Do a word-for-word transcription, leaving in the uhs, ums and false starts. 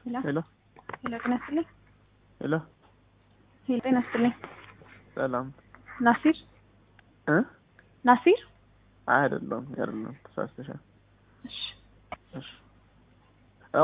ሄሎ ሄሎ ሄሎ ጤና ይስጥልኝ። ሄሎ ሄሎ ጤና ይስጥልኝ። ሰላም ናሲር እ ናሲር አይደለም አይደለም ተሳስተሻል። እሺ እሺ